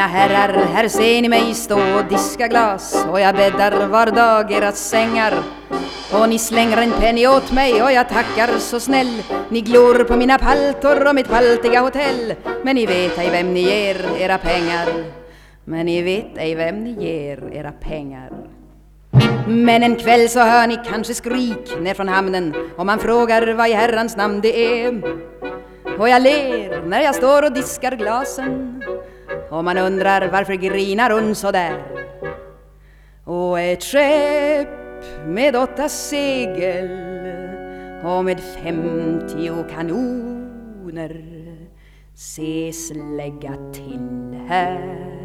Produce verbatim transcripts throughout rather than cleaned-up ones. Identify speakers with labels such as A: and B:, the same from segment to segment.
A: Mina herrar, här ser ni mig stå och diska glas, och jag bäddar var dag era sängar. Och ni slänger en penny åt mig och jag tackar så snäll. Ni glor på mina paltor och mitt paltiga hotell. Men ni vet ej vem ni ger era pengar. Men ni vet ej vem ni ger era pengar. Men en kväll så hör ni kanske skrik ner från hamnen, och man frågar vad i herrans namn det är. Och jag ler när jag står och diskar glasen, och man undrar varför grinar hon så där. Och ett skepp med åtta segel och med femtio kanoner ses lägga till här.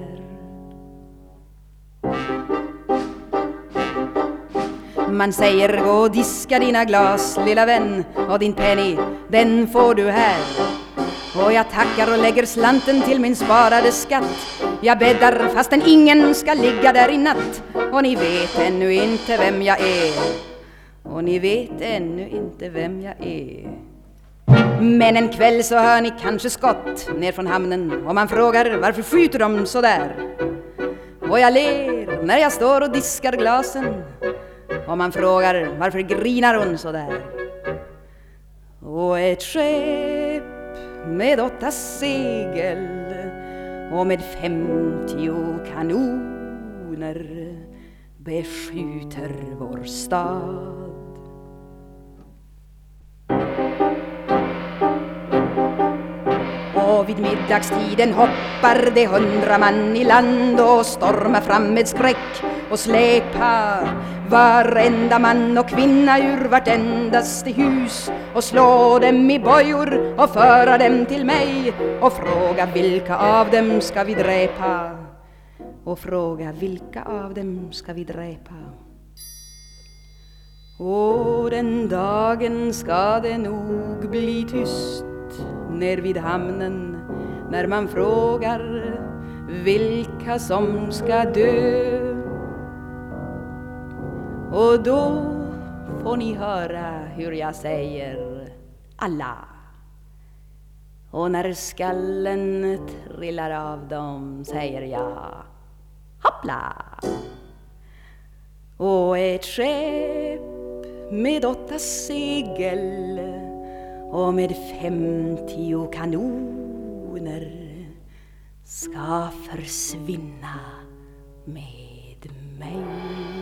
A: Man säger gå och diska dina glas, lilla vän, och din penny, den får du här. Och jag tackar och lägger slanten till min sparade skatt. Jag bäddar fastän ingen ska ligga där i natt. Och ni vet ännu inte vem jag är. Och ni vet ännu inte vem jag är. Men en kväll så hör ni kanske skott ner från hamnen, och man frågar varför skjuter de så där. Och jag ler när jag står och diskar glasen, och man frågar varför grinar hon så där. Och ett skepp med åtta segel och med femtio kanoner beskjuter vår stad. Och vid middagstiden hoppar det hundra man i land och stormar fram med skräck och släpa varenda man och kvinna ur vartendaste hus och slå dem i bojor och föra dem till mig och fråga vilka av dem ska vi dräpa. Och fråga vilka av dem ska vi dräpa. Och den dagen ska det nog bli tyst ner vid hamnen när man frågar vilka som ska dö. Och då får ni höra hur jag säger alla. Och när skallen trillar av dem säger jag hoppla. Och ett skepp med åtta segel och med femtio kanoner ska försvinna med mig.